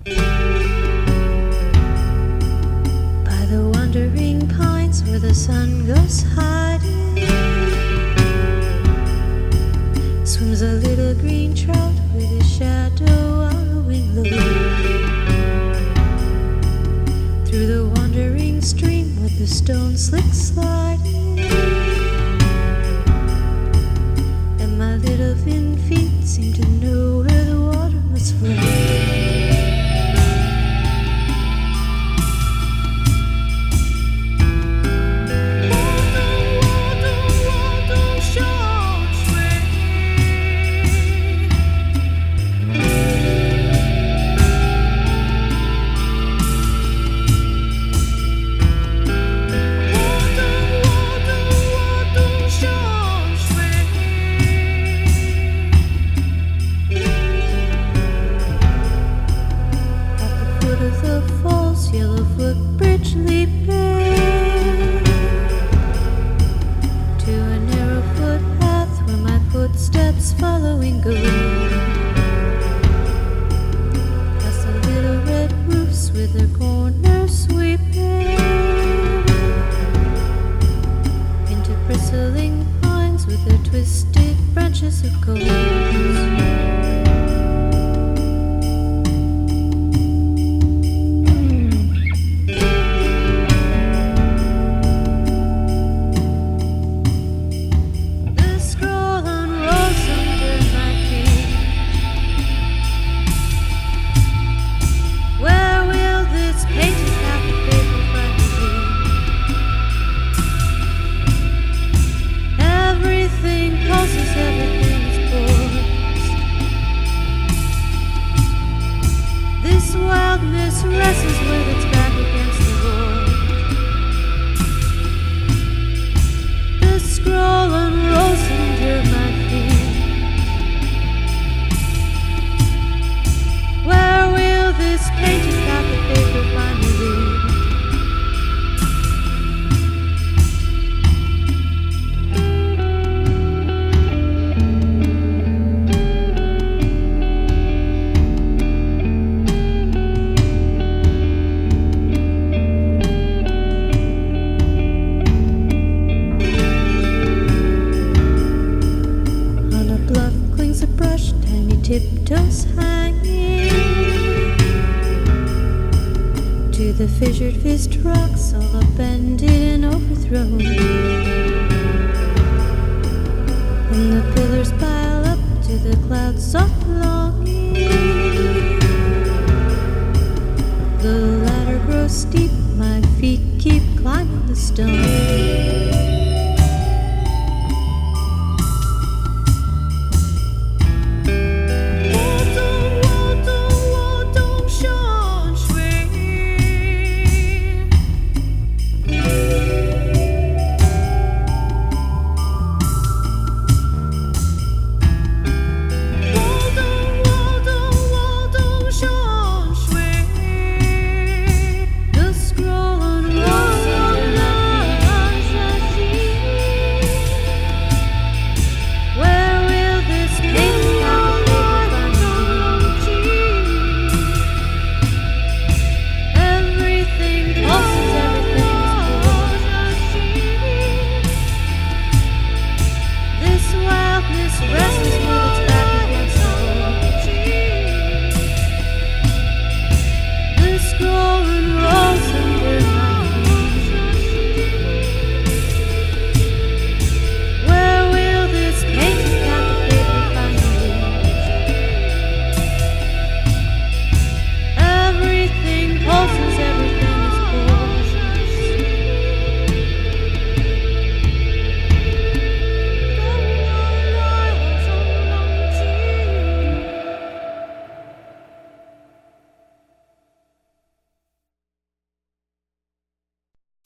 By the wandering pines where the sun goes hiding, swims a little green trout with a shadow wallowing low. Through the wandering stream with the stone slick sliding, and my little thin feet seem to know where the water must flow. Yellow footbridge leaping to a narrow footpath where my footsteps following go. Past the little red roofs with their corners sweeping, into bristling pines with their twisted branches of gold. Wildness wrestles with its back against the wall. The scroll unrolls under my feet. Where will this painted copy paper find me tiptoes hanging to the fissured fist rocks, all upended and overthrown. And the pillars pile up to the clouds soft longing. The ladder grows steep, my feet keep climbing the stone.